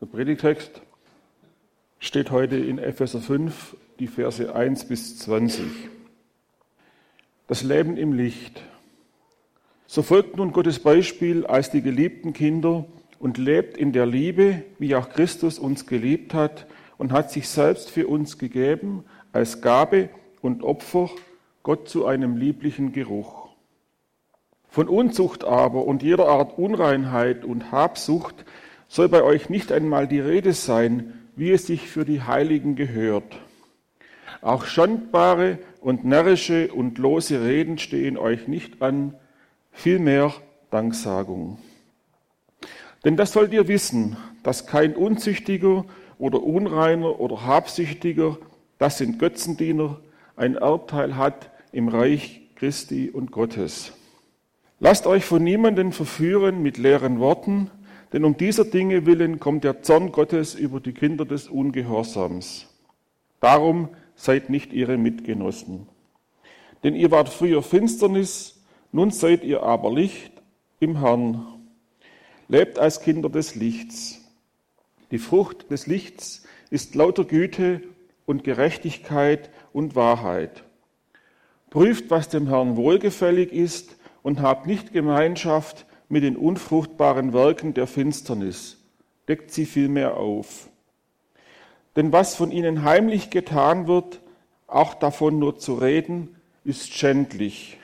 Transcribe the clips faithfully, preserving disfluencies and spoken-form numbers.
Der Predigtext steht heute in Epheser fünf, die Verse eins bis zwanzig. Das Leben im Licht. So folgt nun Gottes Beispiel als die geliebten Kinder und lebt in der Liebe, wie auch Christus uns geliebt hat und hat sich selbst für uns gegeben als Gabe und Opfer, Gott zu einem lieblichen Geruch. Von Unzucht aber und jeder Art Unreinheit und Habsucht soll bei euch nicht einmal die Rede sein, wie es sich für die Heiligen gehört. Auch schandbare und närrische und lose Reden stehen euch nicht an, vielmehr Danksagung. Denn das sollt ihr wissen, dass kein Unzüchtiger oder Unreiner oder Habsüchtiger, das sind Götzendiener, ein Erbteil hat im Reich Christi und Gottes. Lasst euch von niemandem verführen mit leeren Worten, denn um dieser Dinge willen kommt der Zorn Gottes über die Kinder des Ungehorsams. Darum seid nicht ihre Mitgenossen. Denn ihr wart früher Finsternis, nun seid ihr aber Licht im Herrn. Lebt als Kinder des Lichts. Die Frucht des Lichts ist lauter Güte und Gerechtigkeit und Wahrheit. Prüft, was dem Herrn wohlgefällig ist und habt nicht Gemeinschaft mit den unfruchtbaren Werken der Finsternis, deckt sie vielmehr auf. Denn was von ihnen heimlich getan wird, auch davon nur zu reden, ist schändlich.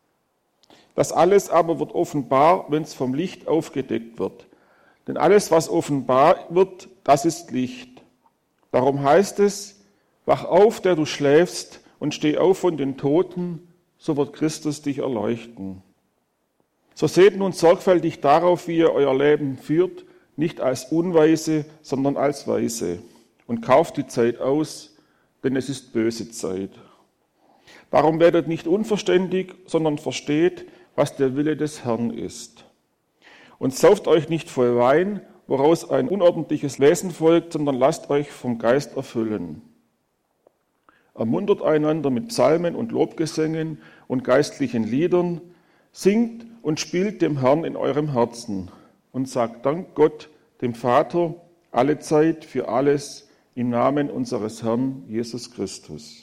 Das alles aber wird offenbar, wenn es vom Licht aufgedeckt wird. Denn alles, was offenbar wird, das ist Licht. Darum heißt es, wach auf, der du schläfst, und steh auf von den Toten, so wird Christus dich erleuchten. So seht nun sorgfältig darauf, wie ihr euer Leben führt, nicht als Unweise, sondern als Weise. Und kauft die Zeit aus, denn es ist böse Zeit. Darum werdet nicht unverständig, sondern versteht, was der Wille des Herrn ist. Und sauft euch nicht voll Wein, woraus ein unordentliches Wesen folgt, sondern lasst euch vom Geist erfüllen. Ermuntert einander mit Psalmen und Lobgesängen und geistlichen Liedern, singt und spielt dem Herrn in eurem Herzen und sagt Dank Gott, dem Vater, alle Zeit für alles im Namen unseres Herrn Jesus Christus.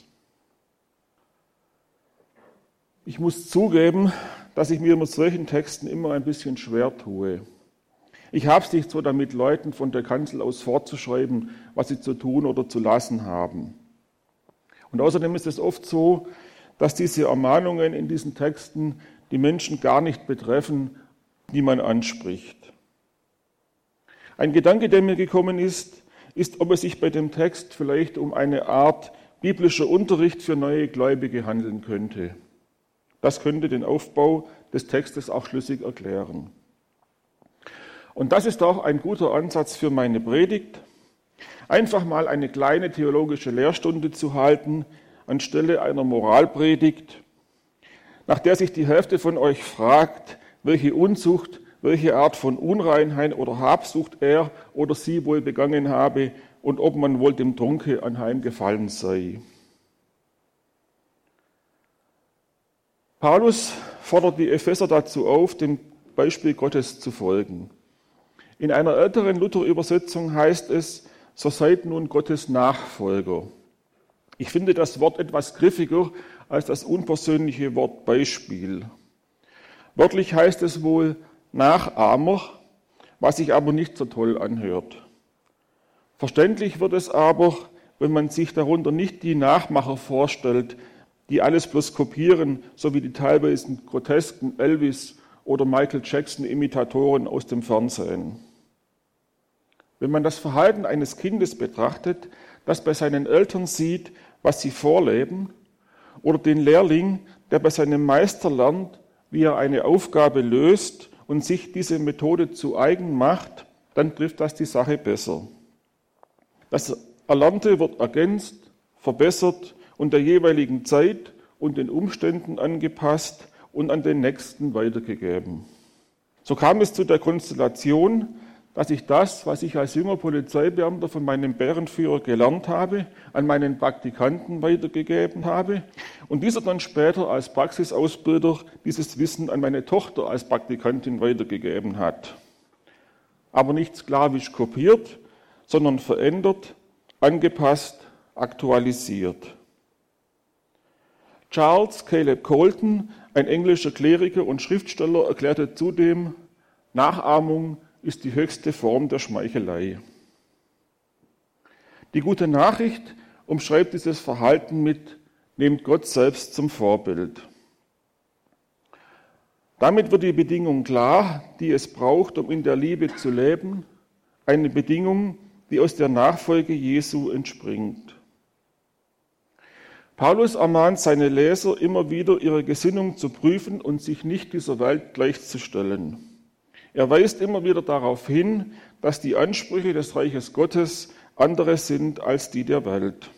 Ich muss zugeben, dass ich mir mit solchen Texten immer ein bisschen schwer tue. Ich habe es nicht so damit, Leuten von der Kanzel aus vorzuschreiben, was sie zu tun oder zu lassen haben. Und außerdem ist es oft so, dass diese Ermahnungen in diesen Texten die Menschen gar nicht betreffen, die man anspricht. Ein Gedanke, der mir gekommen ist, ist, ob es sich bei dem Text vielleicht um eine Art biblischer Unterricht für neue Gläubige handeln könnte. Das könnte den Aufbau des Textes auch schlüssig erklären. Und das ist auch ein guter Ansatz für meine Predigt, einfach mal eine kleine theologische Lehrstunde zu halten, anstelle einer Moralpredigt, nach der sich die Hälfte von euch fragt, welche Unzucht, welche Art von Unreinheit oder Habsucht er oder sie wohl begangen habe und ob man wohl dem Trunke anheimgefallen sei. Paulus fordert die Epheser dazu auf, dem Beispiel Gottes zu folgen. In einer älteren Luther-Übersetzung heißt es, so seid nun Gottes Nachfolger. Ich finde das Wort etwas griffiger als das unpersönliche Wort Beispiel. Wörtlich heißt es wohl Nachahmer, was sich aber nicht so toll anhört. Verständlich wird es aber, wenn man sich darunter nicht die Nachmacher vorstellt, die alles bloß kopieren, so wie die teilweise grotesken Elvis- oder Michael Jackson-Imitatoren aus dem Fernsehen. Wenn man das Verhalten eines Kindes betrachtet, das bei seinen Eltern sieht, was sie vorleben, oder den Lehrling, der bei seinem Meister lernt, wie er eine Aufgabe löst und sich diese Methode zu eigen macht, dann trifft das die Sache besser. Das Erlernte wird ergänzt, verbessert und der jeweiligen Zeit und den Umständen angepasst und an den Nächsten weitergegeben. So kam es zu der Konstellation, dass ich das, was ich als junger Polizeibeamter von meinem Bärenführer gelernt habe, an meinen Praktikanten weitergegeben habe und dieser dann später als Praxisausbilder dieses Wissen an meine Tochter als Praktikantin weitergegeben hat. Aber nicht sklavisch kopiert, sondern verändert, angepasst, aktualisiert. Charles Caleb Colton, ein englischer Kleriker und Schriftsteller, erklärte zudem, Nachahmung ist die höchste Form der Schmeichelei. Die gute Nachricht umschreibt dieses Verhalten mit, nehmt Gott selbst zum Vorbild. Damit wird die Bedingung klar, die es braucht, um in der Liebe zu leben, eine Bedingung, die aus der Nachfolge Jesu entspringt. Paulus ermahnt seine Leser immer wieder, ihre Gesinnung zu prüfen und sich nicht dieser Welt gleichzustellen. Er weist immer wieder darauf hin, dass die Ansprüche des Reiches Gottes andere sind als die der Welt.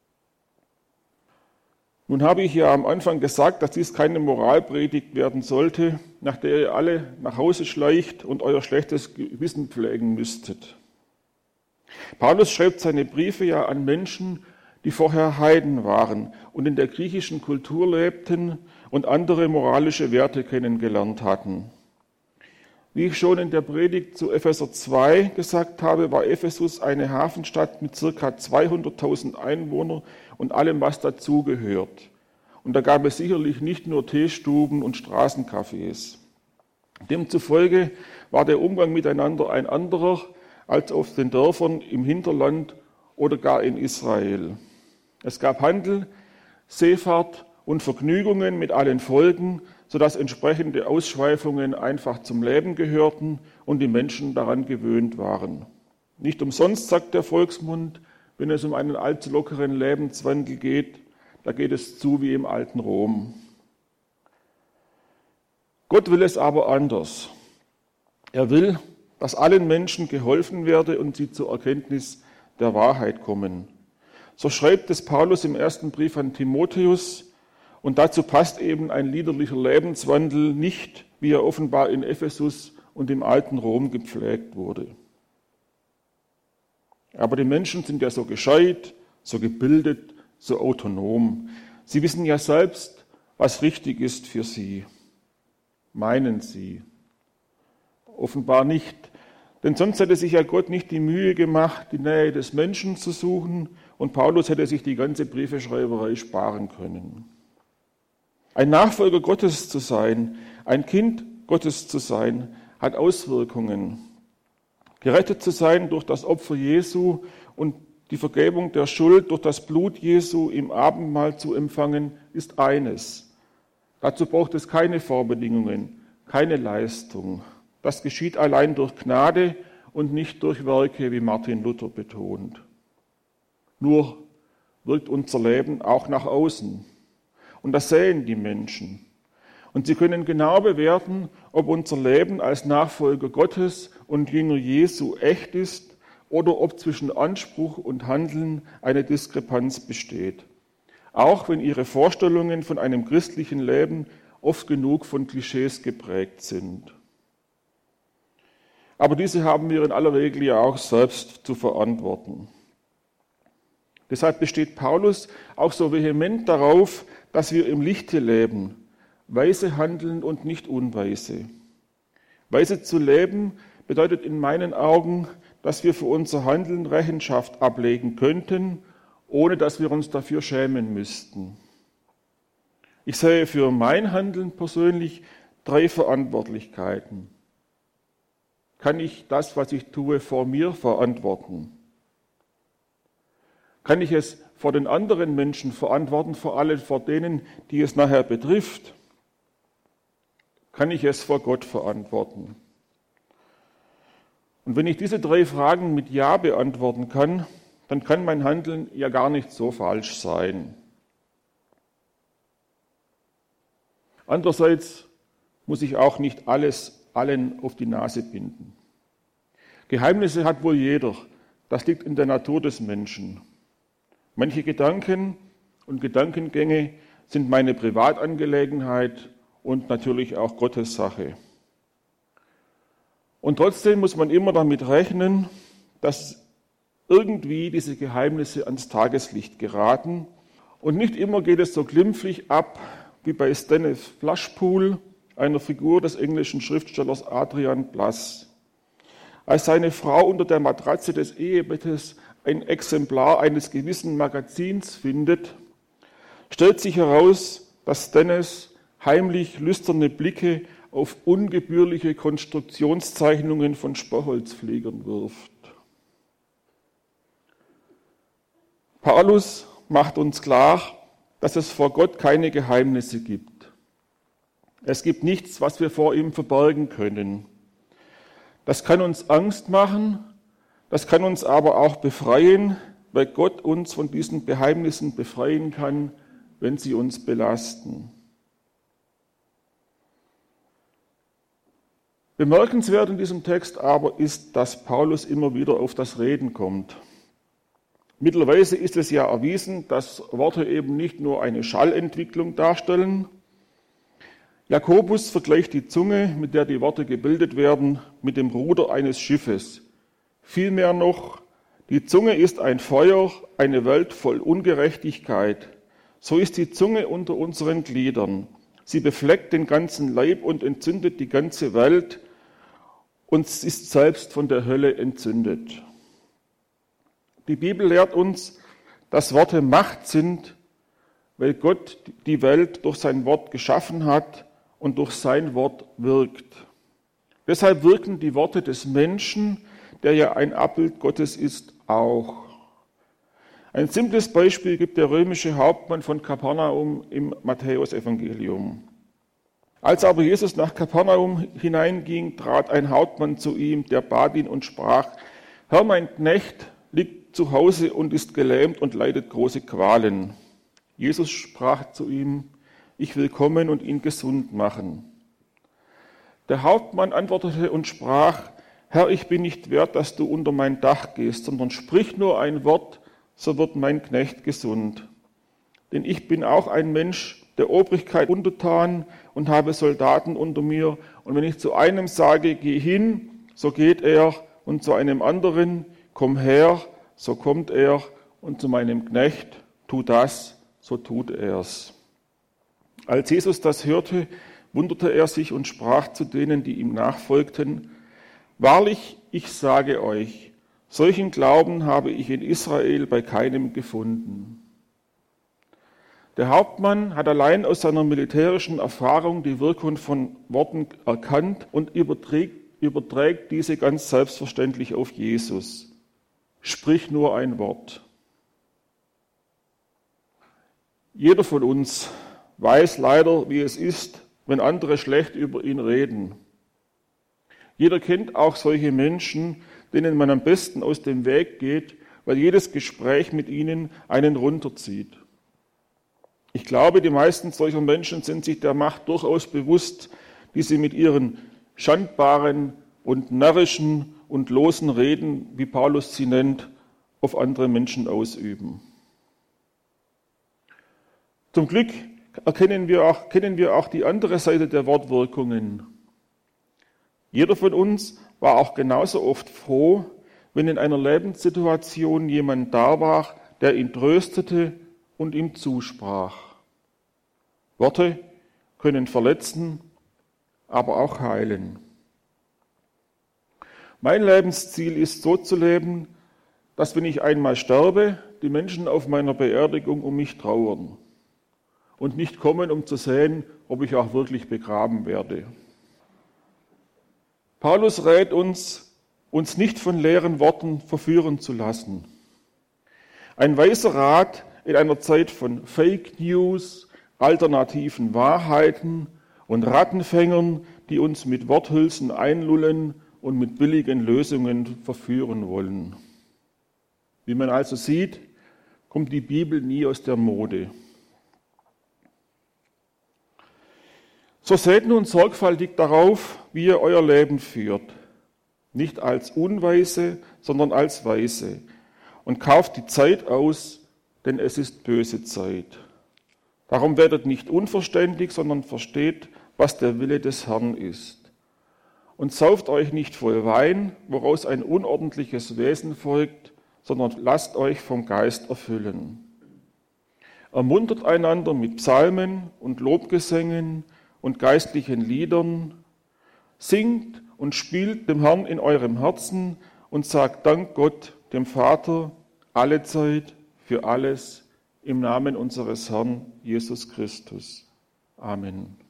Nun habe ich ja am Anfang gesagt, dass dies keine Moralpredigt werden sollte, nach der ihr alle nach Hause schleicht und euer schlechtes Gewissen pflegen müsstet. Paulus schreibt seine Briefe ja an Menschen, die vorher Heiden waren und in der griechischen Kultur lebten und andere moralische Werte kennengelernt hatten. Wie ich schon in der Predigt zu Epheser zwei gesagt habe, war Ephesus eine Hafenstadt mit ca. zweihunderttausend Einwohnern und allem, was dazugehört. Und da gab es sicherlich nicht nur Teestuben und Straßencafés. Demzufolge war der Umgang miteinander ein anderer als auf den Dörfern im Hinterland oder gar in Israel. Es gab Handel, Seefahrt und Vergnügungen mit allen Folgen, sodass entsprechende Ausschweifungen einfach zum Leben gehörten und die Menschen daran gewöhnt waren. Nicht umsonst sagt der Volksmund, wenn es um einen allzu lockeren Lebenswandel geht, da geht es zu wie im alten Rom. Gott will es aber anders. Er will, dass allen Menschen geholfen werde und sie zur Erkenntnis der Wahrheit kommen. So schreibt es Paulus im ersten Brief an Timotheus, und dazu passt eben ein liederlicher Lebenswandel nicht, wie er offenbar in Ephesus und im alten Rom gepflegt wurde. Aber die Menschen sind ja so gescheit, so gebildet, so autonom. Sie wissen ja selbst, was richtig ist für sie. Meinen sie. Offenbar nicht, denn sonst hätte sich ja Gott nicht die Mühe gemacht, die Nähe des Menschen zu suchen, und Paulus hätte sich die ganze Briefeschreiberei sparen können. Ein Nachfolger Gottes zu sein, ein Kind Gottes zu sein, hat Auswirkungen. Gerettet zu sein durch das Opfer Jesu und die Vergebung der Schuld durch das Blut Jesu im Abendmahl zu empfangen, ist eines. Dazu braucht es keine Vorbedingungen, keine Leistung. Das geschieht allein durch Gnade und nicht durch Werke, wie Martin Luther betont. Nur wirkt unser Leben auch nach außen. Und das sehen die Menschen. Und sie können genau bewerten, ob unser Leben als Nachfolger Gottes und Jünger Jesu echt ist oder ob zwischen Anspruch und Handeln eine Diskrepanz besteht. Auch wenn ihre Vorstellungen von einem christlichen Leben oft genug von Klischees geprägt sind. Aber diese haben wir in aller Regel ja auch selbst zu verantworten. Deshalb besteht Paulus auch so vehement darauf, dass wir im Lichte leben, weise handeln und nicht unweise. Weise zu leben bedeutet in meinen Augen, dass wir für unser Handeln Rechenschaft ablegen könnten, ohne dass wir uns dafür schämen müssten. Ich sehe für mein Handeln persönlich drei Verantwortlichkeiten. Kann ich das, was ich tue, vor mir verantworten? Kann ich es vor den anderen Menschen verantworten, vor allem vor denen, die es nachher betrifft? Kann ich es vor Gott verantworten? Und wenn ich diese drei Fragen mit Ja beantworten kann, dann kann mein Handeln ja gar nicht so falsch sein. Andererseits muss ich auch nicht alles allen auf die Nase binden. Geheimnisse hat wohl jeder. Das liegt in der Natur des Menschen. Manche Gedanken und Gedankengänge sind meine Privatangelegenheit und natürlich auch Gottes Sache. Und trotzdem muss man immer damit rechnen, dass irgendwie diese Geheimnisse ans Tageslicht geraten. Und nicht immer geht es so glimpflich ab wie bei Stanley Flashpool, einer Figur des englischen Schriftstellers Adrian Blass. als seine Frau unter der Matratze des Ehebettes ein Exemplar eines gewissen Magazins findet, stellt sich heraus, dass Stennes heimlich lüsterne Blicke auf ungebührliche Konstruktionszeichnungen von Sperrholzpflegern wirft. Paulus macht uns klar, dass es vor Gott keine Geheimnisse gibt. Es gibt nichts, was wir vor ihm verbergen können. Das kann uns Angst machen, das kann uns aber auch befreien, weil Gott uns von diesen Geheimnissen befreien kann, wenn sie uns belasten. Bemerkenswert in diesem Text aber ist, dass Paulus immer wieder auf das Reden kommt. Mittlerweile ist es ja erwiesen, dass Worte eben nicht nur eine Schallentwicklung darstellen. Jakobus vergleicht die Zunge, mit der die Worte gebildet werden, mit dem Ruder eines Schiffes. Vielmehr noch, die Zunge ist ein Feuer, eine Welt voll Ungerechtigkeit. So ist die Zunge unter unseren Gliedern. Sie befleckt den ganzen Leib und entzündet die ganze Welt und ist selbst von der Hölle entzündet. Die Bibel lehrt uns, dass Worte Macht sind, weil Gott die Welt durch sein Wort geschaffen hat und durch sein Wort wirkt. Deshalb wirken die Worte des Menschen, der ja ein Abbild Gottes ist, auch. Ein simples Beispiel gibt der römische Hauptmann von Kapernaum im Matthäusevangelium. Als aber Jesus nach Kapernaum hineinging, trat ein Hauptmann zu ihm, der bat ihn und sprach: Herr, mein Knecht liegt zu Hause und ist gelähmt und leidet große Qualen. Jesus sprach zu ihm: Ich will kommen und ihn gesund machen. Der Hauptmann antwortete und sprach: Herr, ich bin nicht wert, dass du unter mein Dach gehst, sondern sprich nur ein Wort, so wird mein Knecht gesund. Denn ich bin auch ein Mensch der Obrigkeit untertan und habe Soldaten unter mir. Und wenn ich zu einem sage, geh hin, so geht er, und zu einem anderen, komm her, so kommt er, und zu meinem Knecht, tu das, so tut er's. Als Jesus das hörte, wunderte er sich und sprach zu denen, die ihm nachfolgten: Wahrlich, ich sage euch, solchen Glauben habe ich in Israel bei keinem gefunden. Der Hauptmann hat allein aus seiner militärischen Erfahrung die Wirkung von Worten erkannt und überträgt, überträgt diese ganz selbstverständlich auf Jesus. Sprich nur ein Wort. Jeder von uns weiß leider, wie es ist, wenn andere schlecht über ihn reden. Jeder kennt auch solche Menschen, denen man am besten aus dem Weg geht, weil jedes Gespräch mit ihnen einen runterzieht. Ich glaube, die meisten solcher Menschen sind sich der Macht durchaus bewusst, die sie mit ihren schandbaren und närrischen und losen Reden, wie Paulus sie nennt, auf andere Menschen ausüben. Zum Glück erkennen wir auch, kennen wir auch die andere Seite der Wortwirkungen. Jeder von uns war auch genauso oft froh, wenn in einer Lebenssituation jemand da war, der ihn tröstete und ihm zusprach. Worte können verletzen, aber auch heilen. Mein Lebensziel ist, so zu leben, dass, wenn ich einmal sterbe, die Menschen auf meiner Beerdigung um mich trauern und nicht kommen, um zu sehen, ob ich auch wirklich begraben werde. Paulus rät uns, uns nicht von leeren Worten verführen zu lassen. Ein weiser Rat in einer Zeit von Fake News, alternativen Wahrheiten und Rattenfängern, die uns mit Worthülsen einlullen und mit billigen Lösungen verführen wollen. Wie man also sieht, kommt die Bibel nie aus der Mode. So seht nun sorgfältig darauf, wie ihr euer Leben führt, nicht als Unweise, sondern als Weise, und kauft die Zeit aus, denn es ist böse Zeit. Darum werdet nicht unverständig, sondern versteht, was der Wille des Herrn ist. Und sauft euch nicht voll Wein, woraus ein unordentliches Wesen folgt, sondern lasst euch vom Geist erfüllen. Ermuntert einander mit Psalmen und Lobgesängen und geistlichen Liedern, singt und spielt dem Herrn in eurem Herzen und sagt Dank Gott, dem Vater, alle Zeit, für alles, im Namen unseres Herrn Jesus Christus. Amen.